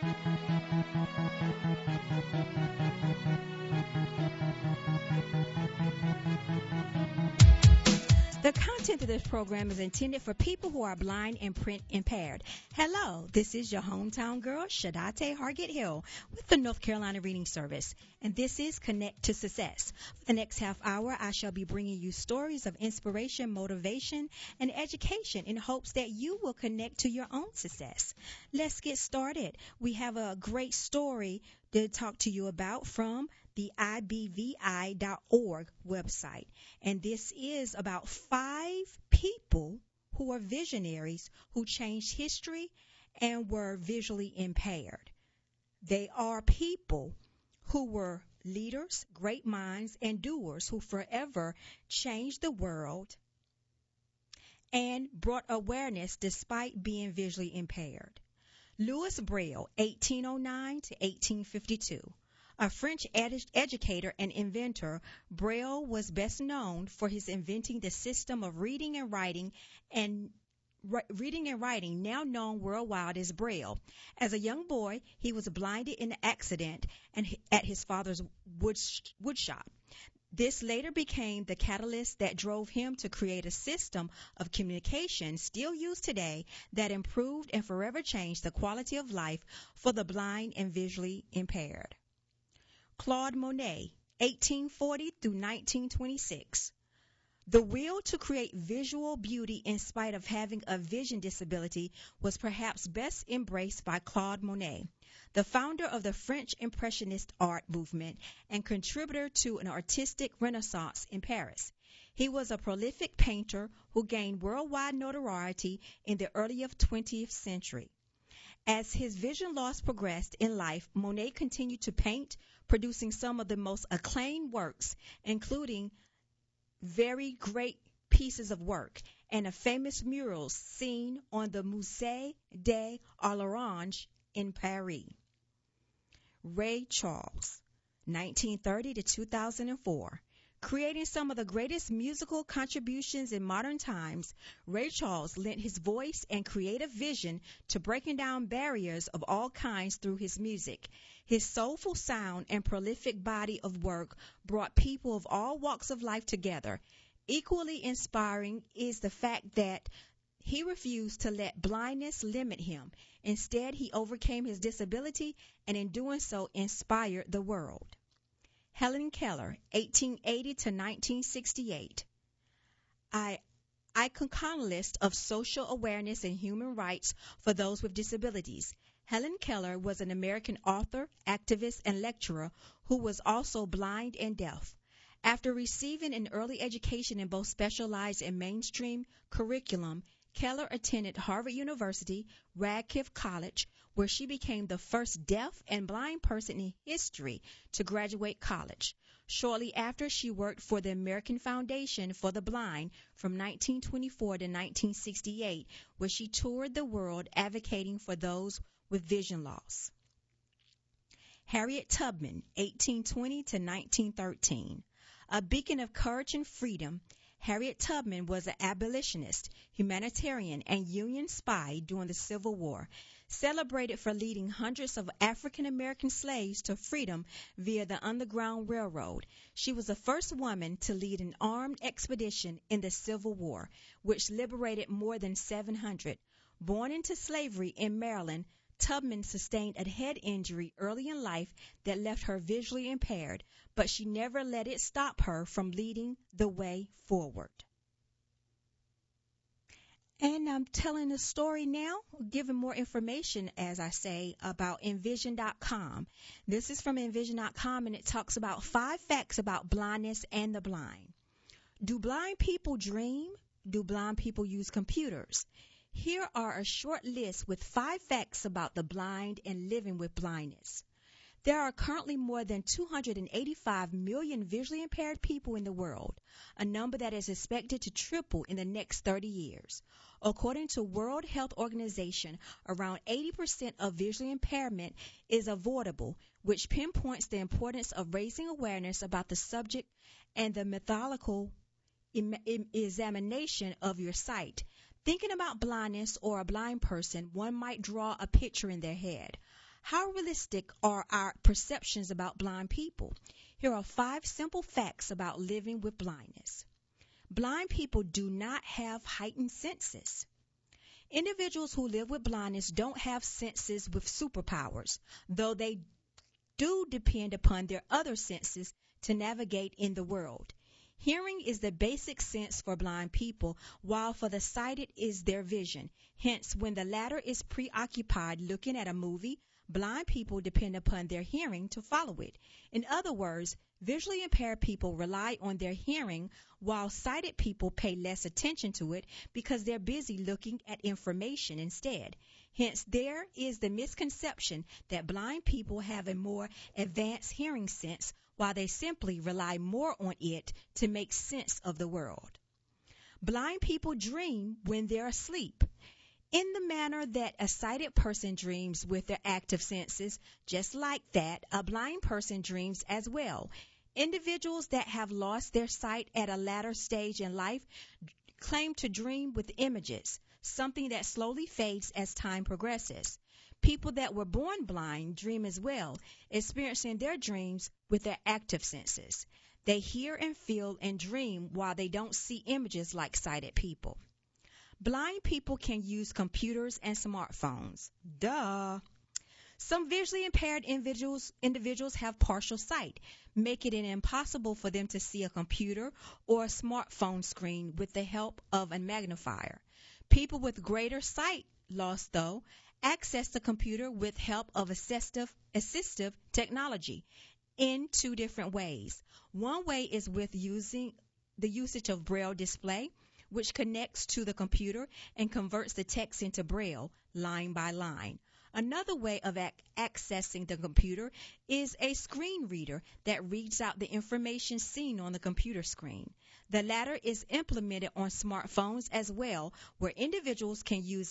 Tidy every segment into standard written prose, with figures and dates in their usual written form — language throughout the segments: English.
The content of this program is intended for people who are blind and print impaired. Hello, this is your hometown girl, Shadate Hargett Hill, with the North Carolina Reading Service, and this is Connect to Success. For the next half hour, I shall be bringing you stories of inspiration, motivation, and education in hopes that you will connect to your own success. Let's get started. We have a great story to talk to you about from the ibvi.org website. And this is about 5 people who are visionaries who changed history and were visually impaired. They are people who were leaders, great minds, and doers who forever changed the world and brought awareness despite being visually impaired. Louis Braille, 1809 to 1852. A French educator and inventor, Braille was best known for his inventing the system of reading and writing, now known worldwide as Braille. As a young boy, he was blinded in an accident at his father's wood shop. This later became the catalyst that drove him to create a system of communication still used today that improved and forever changed the quality of life for the blind and visually impaired. Claude Monet, 1840 through 1926. The will to create visual beauty in spite of having a vision disability was perhaps best embraced by Claude Monet, the founder of the French Impressionist art movement and contributor to an artistic renaissance in Paris. He was a prolific painter who gained worldwide notoriety in the early 20th century. As his vision loss progressed in life, Monet continued to paint, producing some of the most acclaimed works, including very great pieces of work and a famous murals seen on the Musée d'Orange in Paris. Ray Charles, 1930 to 2004. Creating some of the greatest musical contributions in modern times, Ray Charles lent his voice and creative vision to breaking down barriers of all kinds through his music. His soulful sound and prolific body of work brought people of all walks of life together. Equally inspiring is the fact that he refused to let blindness limit him. Instead, he overcame his disability and in doing so inspired the world. Helen Keller, 1880 to 1968. Iconoclast of social awareness and human rights for those with disabilities. Helen Keller was an American author, activist, and lecturer who was also blind and deaf. After receiving an early education in both specialized and mainstream curriculum, Keller attended Harvard University, Radcliffe College, where she became the first deaf and blind person in history to graduate college. Shortly after, she worked for the American Foundation for the Blind from 1924 to 1968, where she toured the world advocating for those with vision loss. Harriet Tubman, 1820 to 1913. A beacon of courage and freedom, Harriet Tubman was an abolitionist, humanitarian, and Union spy during the Civil War. Celebrated for leading hundreds of African American slaves to freedom via the Underground Railroad. She was the first woman to lead an armed expedition in the Civil War, which liberated more than 700. Born into slavery in Maryland, Tubman sustained a head injury early in life that left her visually impaired, but she never let it stop her from leading the way forward. And I'm telling the story now, giving more information, as I say, about Envision.com. This is from Envision.com, and it talks about 5 facts about blindness and the blind. Do blind people dream? Do blind people use computers? Here are a short list with 5 facts about the blind and living with blindness. There are currently more than 285 million visually impaired people in the world, a number that is expected to triple in the next 30 years. According to World Health Organization, around 80% of visual impairment is avoidable, which pinpoints the importance of raising awareness about the subject and the methodical examination of your sight. Thinking about blindness or a blind person, one might draw a picture in their head. How realistic are our perceptions about blind people? Here are 5 simple facts about living with blindness. Blind people do not have heightened senses. Individuals who live with blindness don't have senses with superpowers, though they do depend upon their other senses to navigate in the world. Hearing is the basic sense for blind people, while for the sighted is their vision. Hence, when the latter is preoccupied looking at a movie, blind people depend upon their hearing to follow it. In other words, visually impaired people rely on their hearing, while sighted people pay less attention to it because they're busy looking at information instead. Hence, there is the misconception that blind people have a more advanced hearing sense, while they simply rely more on it to make sense of the world. Blind people dream when they're asleep. In the manner that a sighted person dreams with their active senses, just like that, a blind person dreams as well. Individuals that have lost their sight at a later stage in life claim to dream with images, something that slowly fades as time progresses. People that were born blind dream as well, experiencing their dreams with their active senses. They hear and feel and dream while they don't see images like sighted people. Blind people can use computers and smartphones. Duh. Some visually impaired individuals have partial sight, making it impossible for them to see a computer or a smartphone screen with the help of a magnifier. People with greater sight loss, though, access the computer with help of assistive technology in 2 different ways. One way is with using the usage of Braille display, which connects to the computer and converts the text into Braille line by line. Another way of accessing the computer is a screen reader that reads out the information seen on the computer screen. The latter is implemented on smartphones as well, where individuals can use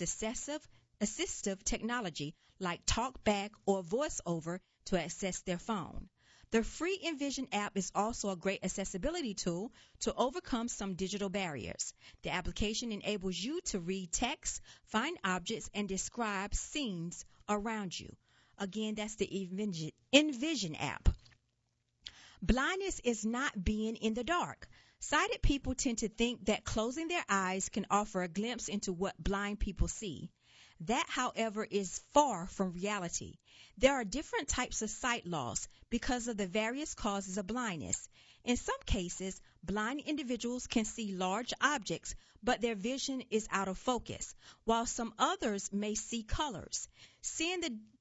assistive technology like TalkBack or VoiceOver to access their phone. The free Envision app is also a great accessibility tool to overcome some digital barriers. The application enables you to read text, find objects, and describe scenes around you. Again, that's the Envision app. Blindness is not being in the dark. Sighted people tend to think that closing their eyes can offer a glimpse into what blind people see. That, however, is far from reality. There are different types of sight loss because of the various causes of blindness. In some cases, blind individuals can see large objects, but their vision is out of focus, while some others may see colors. Seeing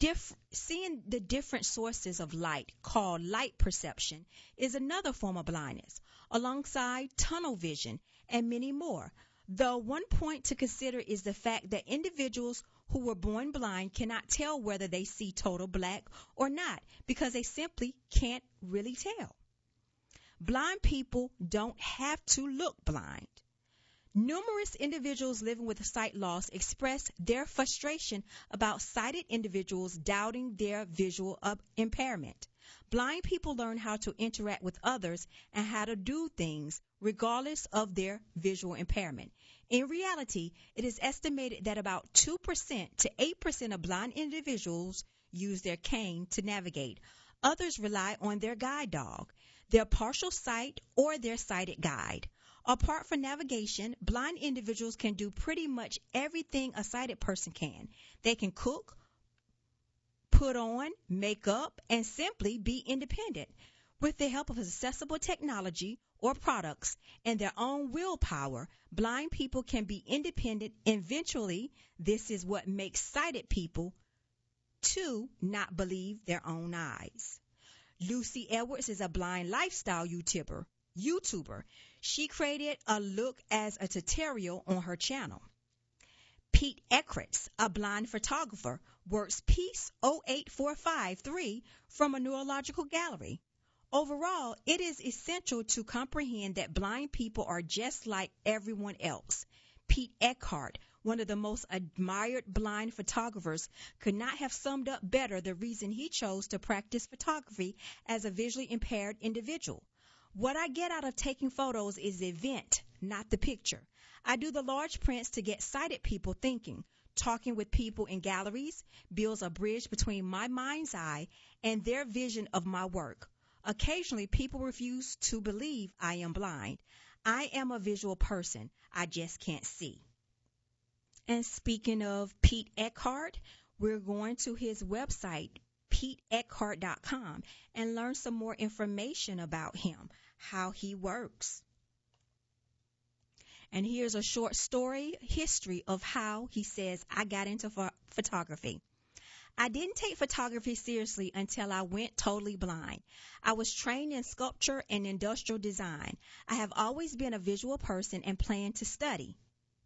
the different sources of light, called light perception, is another form of blindness, alongside tunnel vision and many more. Though one point to consider is the fact that individuals who were born blind cannot tell whether they see total black or not because they simply can't really tell. Blind people don't have to look blind. Numerous individuals living with sight loss express their frustration about sighted individuals doubting their visual impairment. Blind people learn how to interact with others and how to do things regardless of their visual impairment. In reality, it is estimated that about 2% to 8% of blind individuals use their cane to navigate. Others rely on their guide dog, their partial sight, or their sighted guide. Apart from navigation, blind individuals can do pretty much everything a sighted person can. They can cook, put on, make up, and simply be independent. With the help of accessible technology or products and their own willpower, blind people can be independent. Eventually, this is what makes sighted people to not believe their own eyes. Lucy Edwards is a blind lifestyle YouTuber. She created a look as a tutorial on her channel. Pete Eckritz, a blind photographer, works piece 08453 from a neurological gallery. Overall, it is essential to comprehend that blind people are just like everyone else. Pete Eckhart, one of the most admired blind photographers, could not have summed up better the reason he chose to practice photography as a visually impaired individual. What I get out of taking photos is the event, not the picture. I do the large prints to get sighted people thinking, Talking with people in galleries builds a bridge between my mind's eye and their vision of my work. Occasionally, people refuse to believe I am blind. I am a visual person. I just can't see. And speaking of Pete Eckhart, we're going to his website, PeteEckhart.com, and learn some more information about him, how he works. And here's a short story history of how he says I got into photography. I didn't take photography seriously until I went totally blind. I was trained in sculpture and industrial design. I have always been a visual person and planned to study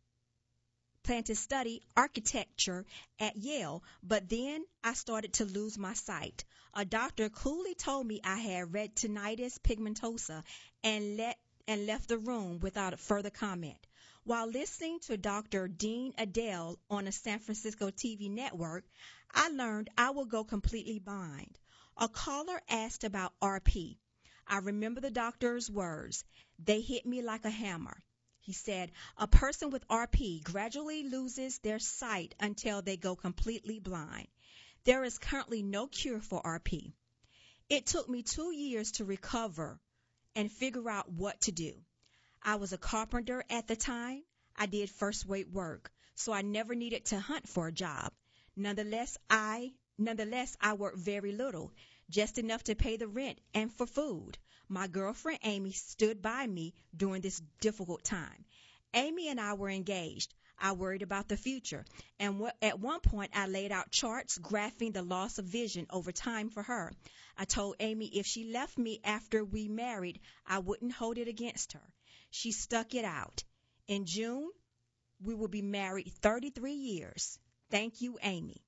architecture at Yale, but then I started to lose my sight. A doctor coolly told me I had retinitis pigmentosa and left the room without further comment. While listening to Dr. Dean Adele on a San Francisco TV network, I learned I would go completely blind. A caller asked about RP. I remember the doctor's words. They hit me like a hammer. He said, a person with RP gradually loses their sight until they go completely blind. There is currently no cure for RP. It took me 2 years to recover and figure out what to do. I was a carpenter at the time. I did first-rate work, so I never needed to hunt for a job. Nonetheless, I worked very little, just enough to pay the rent and for food. My girlfriend Amy stood by me during this difficult time. Amy and I were engaged. I worried about the future, and at one point I laid out charts graphing the loss of vision over time for her. I told Amy if she left me after we married, I wouldn't hold it against her. She stuck it out. In June, we will be married 33 years. Thank you, Amy.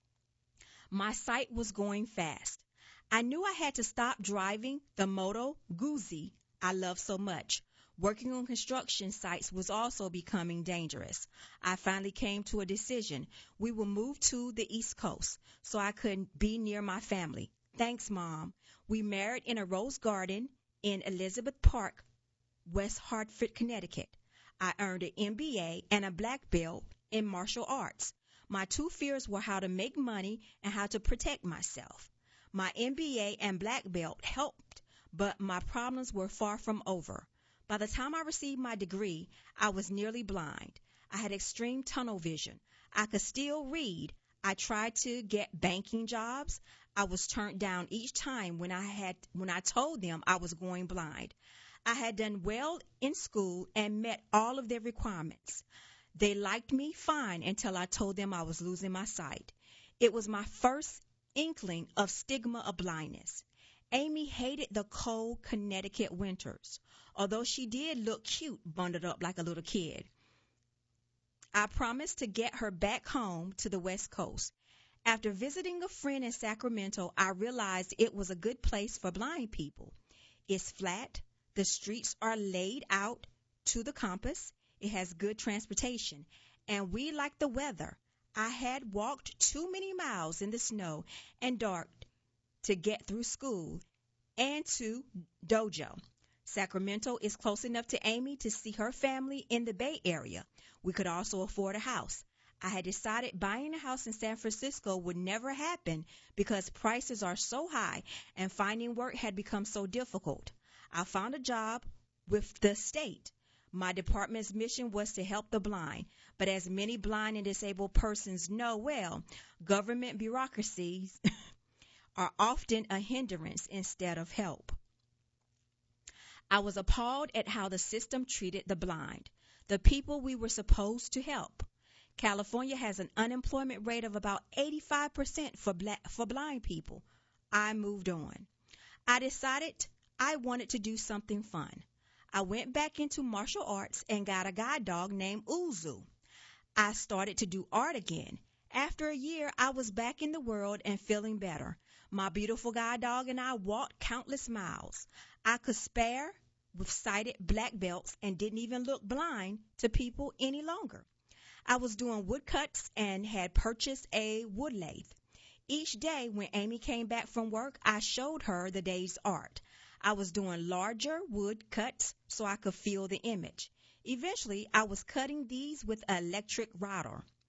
My sight was going fast. I knew I had to stop driving the Moto Guzzi I love so much. Working on construction sites was also becoming dangerous. I finally came to a decision. We will move to the East Coast so I could be near my family. Thanks, Mom. We married in a rose garden in Elizabeth Park, West Hartford, Connecticut. I earned an MBA and a black belt in martial arts. My two fears were how to make money and how to protect myself. My MBA and black belt helped, but my problems were far from over. By the time I received my degree, I was nearly blind. I had extreme tunnel vision. I could still read. I tried to get banking jobs. I was turned down each time when I told them I was going blind. I had done well in school and met all of their requirements. They liked me fine until I told them I was losing my sight. It was my first inkling of stigma of blindness. Amy hated the cold Connecticut winters, although she did look cute bundled up like a little kid. I promised to get her back home to the West Coast. After visiting a friend in Sacramento, I realized it was a good place for blind people. It's flat. The streets are laid out to the compass. It has good transportation. And we like the weather. I had walked too many miles in the snow and dark to get through school and to dojo. Sacramento is close enough to Amy to see her family in the Bay Area. We could also afford a house. I had decided buying a house in San Francisco would never happen because prices are so high and finding work had become so difficult. I found a job with the state. My department's mission was to help the blind, but as many blind and disabled persons know well, government bureaucracies are often a hindrance instead of help. I was appalled at how the system treated the blind, the people we were supposed to help. California has an unemployment rate of about 85% for blind people. I moved on. I decided I wanted to do something fun. I went back into martial arts and got a guide dog named Uzu. I started to do art again. After a year, I was back in the world and feeling better. My beautiful guide dog and I walked countless miles. I could spare with sighted black belts and didn't even look blind to people any longer. I was doing woodcuts and had purchased a wood lathe. Each day when Amy came back from work, I showed her the day's art. I was doing larger wood cuts so I could feel the image. Eventually, I was cutting these with an electric router.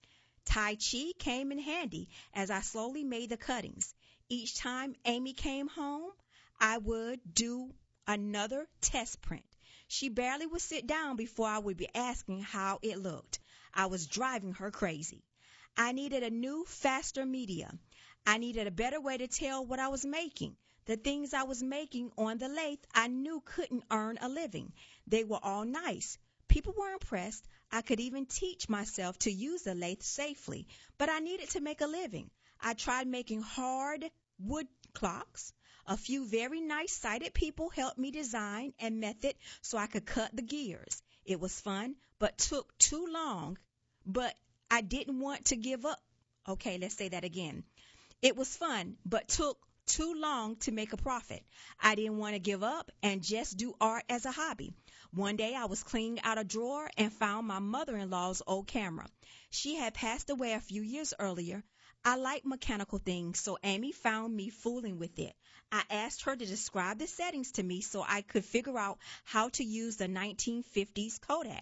Tai Chi came in handy as I slowly made the cuttings. Each time Amy came home, I would do another test print. She barely would sit down before I would be asking how it looked. I was driving her crazy. I needed a new, faster media. I needed a better way to tell what I was making. The things I was making on the lathe I knew couldn't earn a living. They were all nice. People were impressed. I could even teach myself to use the lathe safely, but I needed to make a living. I tried making hard wood clocks. A few very nice sighted people helped me design and method so I could cut the gears. It was fun, but took too long. But I didn't want to give up. Okay, let's say that again. It was fun, but took too long to make a profit. I didn't want to give up and just do art as a hobby. One day I was cleaning out a drawer and found my mother-in-law's old camera. She had passed away a few years earlier. I like mechanical things, so Amy found me fooling with it. I asked her to describe the settings to me so I could figure out how to use the 1950s Kodak.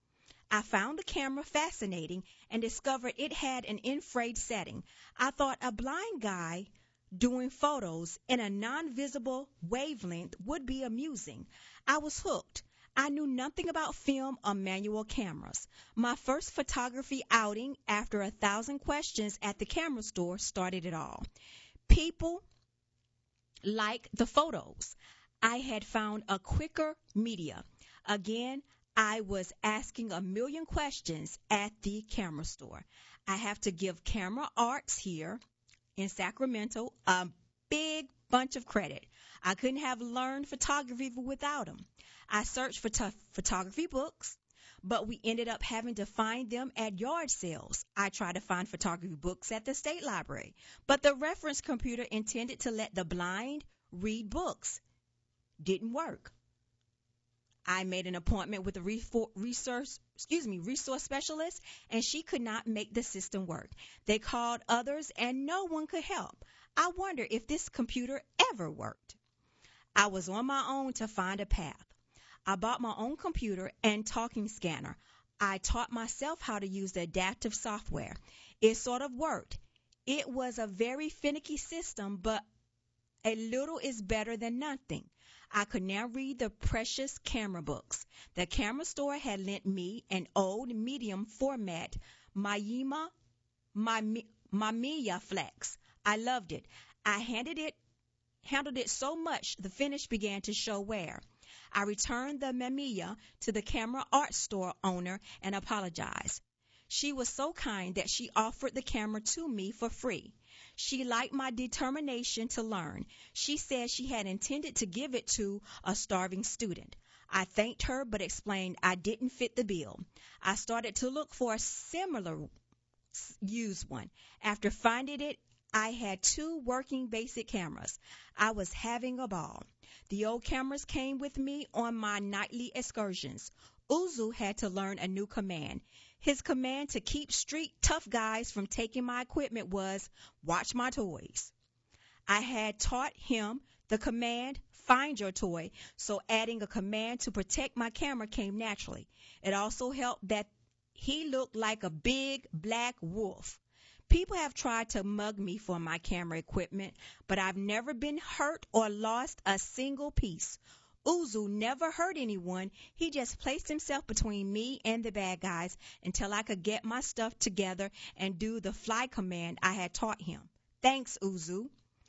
I found the camera fascinating and discovered it had an infrared setting. I thought a blind guy doing photos in a non-visible wavelength would be amusing. I was hooked. I knew nothing about film or manual cameras. My first photography outing after 1,000 questions at the camera store started it all. People liked the photos. I had found a quicker media. Again, I was asking a million questions at the camera store. I have to give Camera Arts here in Sacramento a big bunch of credit. I couldn't have learned photography without them. I searched for photography books, but we ended up having to find them at yard sales. I tried to find photography books at the state library, but the reference computer intended to let the blind read books didn't work. I made an appointment with a resource specialist, and she could not make the system work. They called others, and no one could help. I wonder if this computer ever worked. I was on my own to find a path. I bought my own computer and talking scanner. I taught myself how to use the adaptive software. It sort of worked. It was a very finicky system, but a little is better than nothing. I could now read the precious camera books. The camera store had lent me an old medium format Mamiya Flex. I loved it. I handled it so much the finish began to show wear. I returned the Mamiya to the Camera Art store owner and apologized. She was so kind that she offered the camera to me for free. She liked my determination to learn. She said she had intended to give it to a starving student. I thanked her but explained I didn't fit the bill. I started to look for a similar used one. After finding it, I had 2 working basic cameras. I was having a ball. The old cameras came with me on my nightly excursions. Uzu had to learn a new command. His command to keep street tough guys from taking my equipment was, watch my toys. I had taught him the command, find your toy, so adding a command to protect my camera came naturally. It also helped that he looked like a big black wolf. People have tried to mug me for my camera equipment, but I've never been hurt or lost a single piece. Uzu never hurt anyone. He just placed himself between me and the bad guys until I could get my stuff together and do the fly command I had taught him. Thanks, Uzu.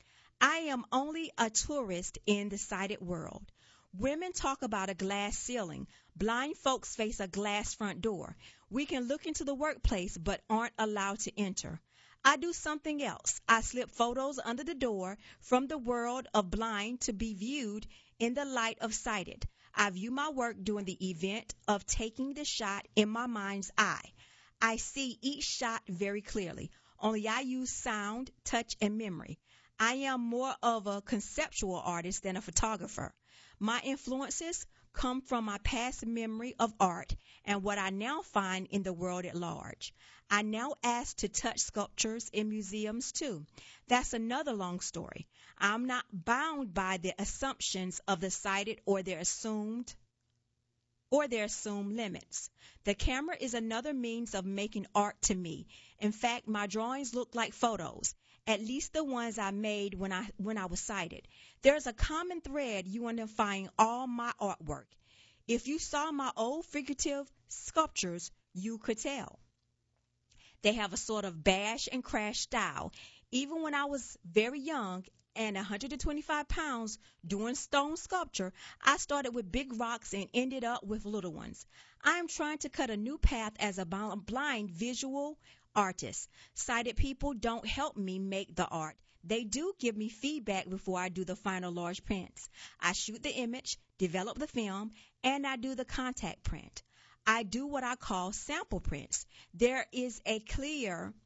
I am only a tourist in the sighted world. Women talk about a glass ceiling. Blind folks face a glass front door. We can look into the workplace but aren't allowed to enter. I do something else. I slip photos under the door from the world of blind to be viewed in the light of sighted. I view my work during the event of taking the shot in my mind's eye. I see each shot very clearly, only I use sound, touch, and memory. I am more of a conceptual artist than a photographer. My influences come from my past memory of art and what I now find in the world at large. I now ask to touch sculptures in museums too. That's another long story. I'm not bound by the assumptions of the sighted or their assumed or their assumed limits. The camera is another means of making art to me. In fact, my drawings look like photos, at least the ones I made when I was sighted. There's a common thread unifying all my artwork. If you saw my old figurative sculptures, you could tell. They have a sort of bash and crash style. Even when I was very young and 125 pounds doing stone sculpture, I started with big rocks and ended up with little ones. I am trying to cut a new path as a blind visual artist. Sighted people don't help me make the art. They do give me feedback before I do the final large prints. I shoot the image, develop the film, and I do the contact print. I do what I call sample prints. There's a clear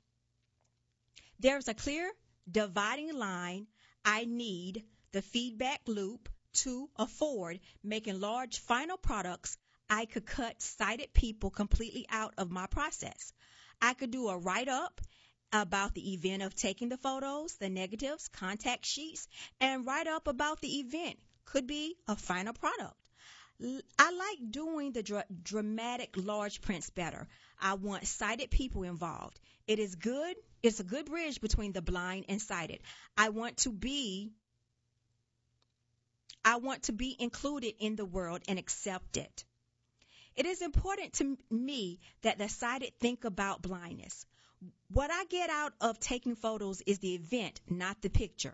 dividing line. I need the feedback loop to afford making large final products. I could cut sighted people completely out of my process. I could do a write-up about the event of taking the photos, the negatives, contact sheets, and write up about the event. Could be a final product. I like doing the dramatic large prints better. I want sighted people involved. It's a good bridge between the blind and sighted. I want to be included in the world and accepted. It is important to me that the sighted think about blindness. What I get out of taking photos is the event, not the picture.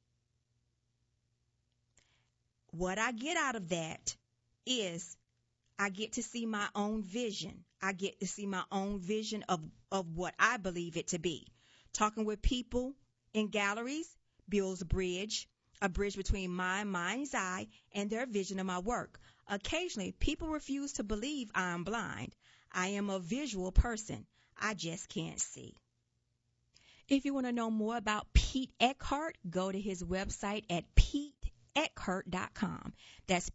What I get out of that is I get to see my own vision. I get to see my own vision of what I believe it to be. Talking with people in galleries builds a bridge between my mind's eye and their vision of my work. Occasionally, people refuse to believe I am blind. I am a visual person. I just can't see. If you want to know more about Pete Eckert, go to his website at PeteEckert.com. That's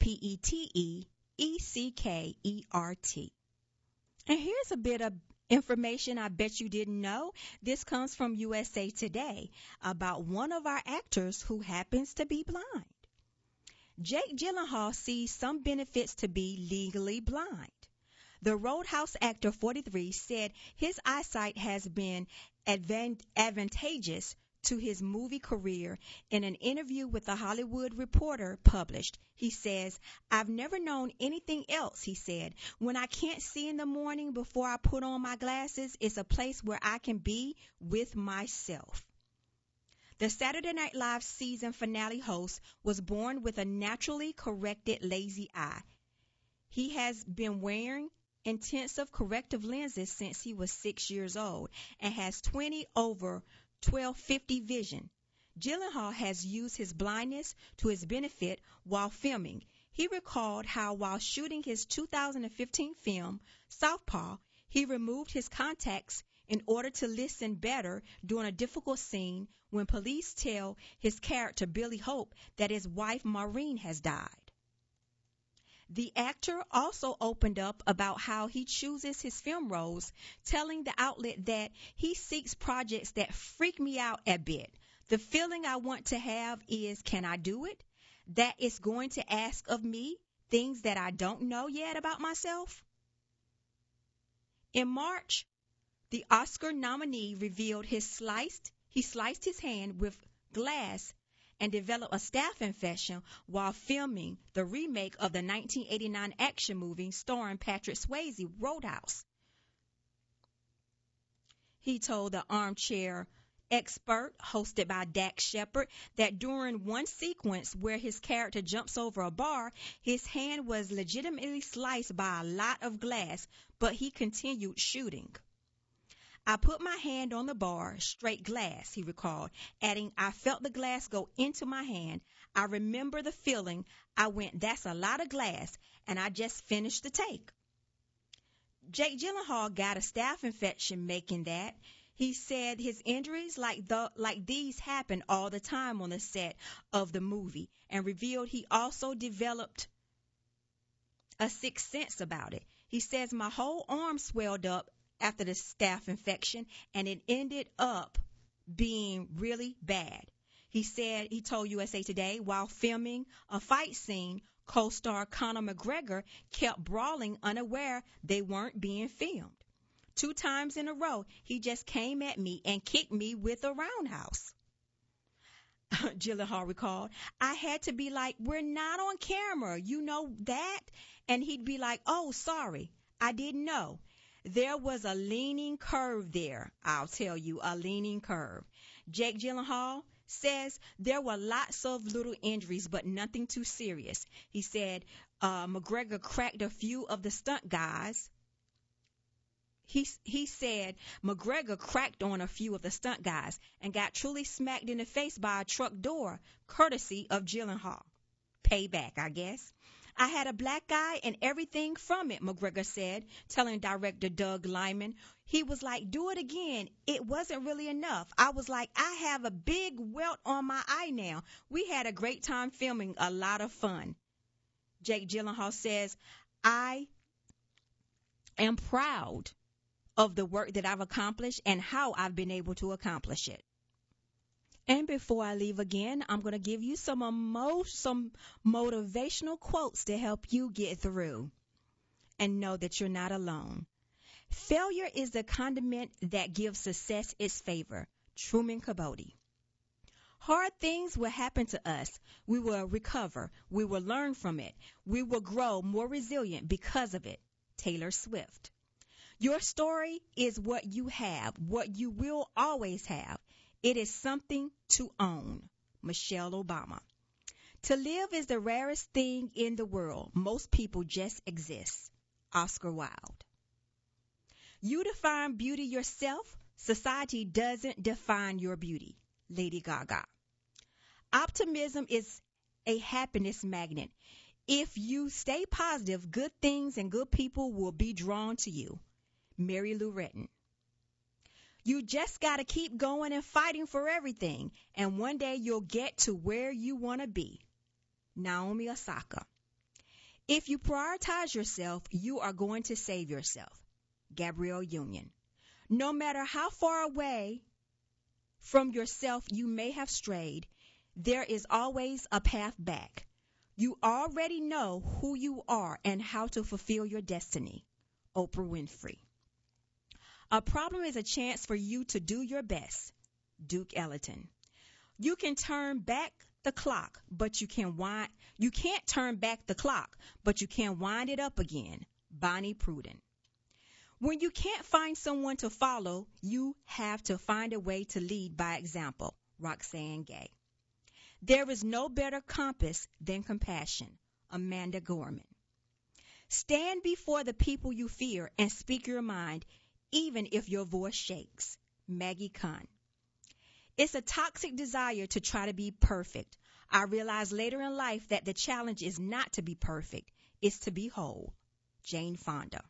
PeteEckert. And here's a bit of information I bet you didn't know. This comes from USA Today about one of our actors who happens to be blind. Jake Gyllenhaal sees some benefits to be legally blind. The Roadhouse actor, 43, said his eyesight has been advantageous to his movie career. In an interview with The Hollywood Reporter published, he says, "I've never known anything else," he said. "When I can't see in the morning before I put on my glasses, it's a place where I can be with myself." The Saturday Night Live season finale host was born with a naturally corrected lazy eye. He has been wearing intensive corrective lenses since he was 6 years old and has 20/1250 vision. Gyllenhaal has used his blindness to his benefit while filming. He recalled how while shooting his 2015 film, Southpaw, he removed his contacts in order to listen better during a difficult scene when police tell his character, Billy Hope, that his wife, Maureen, has died. The actor also opened up about how he chooses his film roles, telling the outlet that he seeks projects that freak me out a bit. The feeling I want to have is, can I do it? That it's going to ask of me things that I don't know yet about myself. In March, the Oscar nominee revealed he sliced his hand with glass and developed a staph infection while filming the remake of the 1989 action movie starring Patrick Swayze, Roadhouse. He told the Armchair Expert, hosted by Dax Shepard, that during one sequence where his character jumps over a bar, his hand was legitimately sliced by a lot of glass, but he continued shooting. "I put my hand on the bar, straight glass," he recalled, adding, "I felt the glass go into my hand. I remember the feeling. I went, that's a lot of glass, and I just finished the take." Jake Gyllenhaal got a staph infection making that. He said his injuries like these happen all the time on the set of the movie, and revealed he also developed a sixth sense about it. He says, "My whole arm swelled up after the staph infection, and it ended up being really bad." He said, he told USA Today, while filming a fight scene, Co-star Conor McGregor kept brawling unaware they weren't being filmed. 2 times in a row, he just came at me and kicked me with a roundhouse. Gyllenhaal recalled, I had to be like, we're not on camera, you know that? And he'd be like, oh, sorry, I didn't know. There was a leaning curve there, I'll tell you, a leaning curve. Jake Gyllenhaal says there were lots of little injuries, but nothing too serious. He said McGregor cracked a few of the stunt guys. He said McGregor cracked on a few of the stunt guys and got truly smacked in the face by a truck door, courtesy of Gyllenhaal. Payback, I guess. I had a black eye and everything from it, McGregor said, telling director Doug Liman. He was like, do it again. It wasn't really enough. I was like, I have a big welt on my eye now. We had a great time filming, a lot of fun. Jake Gyllenhaal says, I am proud of the work that I've accomplished and how I've been able to accomplish it. And before I leave again, I'm going to give you some motivational quotes to help you get through and know that you're not alone. Failure is the condiment that gives success its favor. Truman Capote. Hard things will happen to us. We will recover. We will learn from it. We will grow more resilient because of it. Taylor Swift. Your story is what you have, what you will always have. It is something to own. Michelle Obama. To live is the rarest thing in the world. Most people just exist. Oscar Wilde. You define beauty yourself. Society doesn't define your beauty. Lady Gaga. Optimism is a happiness magnet. If you stay positive, good things and good people will be drawn to you. Mary Lou Retton. You just got to keep going and fighting for everything, and one day you'll get to where you want to be. Naomi Osaka. If you prioritize yourself, you are going to save yourself. Gabrielle Union. No matter how far away from yourself you may have strayed, there is always a path back. You already know who you are and how to fulfill your destiny. Oprah Winfrey. A problem is a chance for you to do your best. Duke Ellington. You can turn back the clock, but you can't turn back the clock, but you can wind it up again. Bonnie Pruden. When you can't find someone to follow, you have to find a way to lead by example. Roxane Gay. There is no better compass than compassion. Amanda Gorman. Stand before the people you fear and speak your mind, even if your voice shakes. Maggie Kahn. It's a toxic desire to try to be perfect. I realized later in life that the challenge is not to be perfect, it's to be whole. Jane Fonda.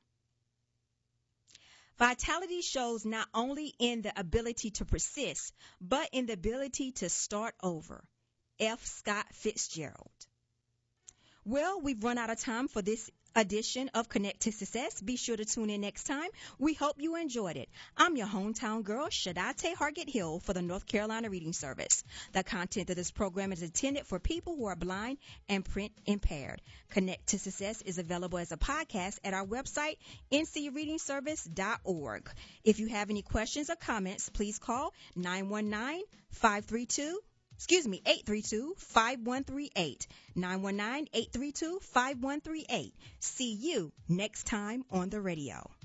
Vitality shows not only in the ability to persist, but in the ability to start over. F. Scott Fitzgerald. Well, we've run out of time for this edition of Connect to Success. Be sure to tune in next time. We hope you enjoyed it. I'm your hometown girl, Shadate Hargett Hill, for the North Carolina Reading Service. The content of this program is intended for people who are blind and print impaired. Connect to Success is available as a podcast at our website, ncreadingservice.org. If you have any questions or comments, please call 832-5138. 919-832-5138. See you next time on the radio.